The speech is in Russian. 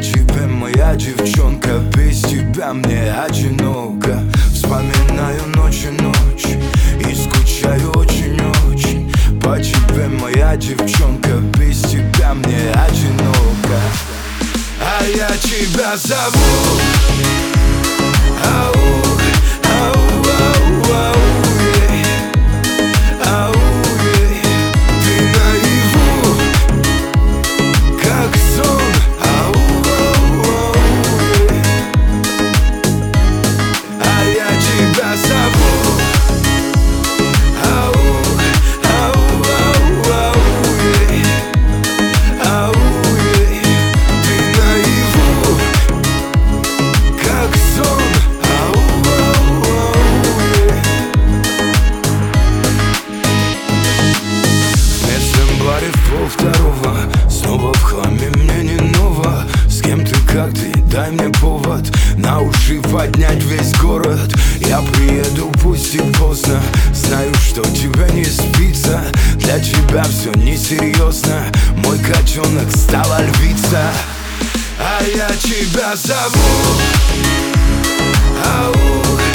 тебе, моя девчонка, без тебя мне одиноко. Вспоминаю ночь и ночь и скучаю очень-очень по тебе, моя девчонка, без тебя мне одиноко. А я тебя зову. Ау, ау, ау, ау, ей. Ау, ей. Ты наяву, как сон. Ау, ау, ау, ей. А я тебя зову. Ау, ау, ау, ау, ей. Ау, ей. Ты наяву, как сон. Ау, ау, ау, ей. В местном баре в 1:30 снова в хламе, мне не ново. С кем ты, как ты, дай мне повод на уши поднять весь город. Я приеду, пусть и поздно, знаю, что тебе не спится. Для тебя все несерьезно, мой котенок стала львица. А я тебя зову. Ау.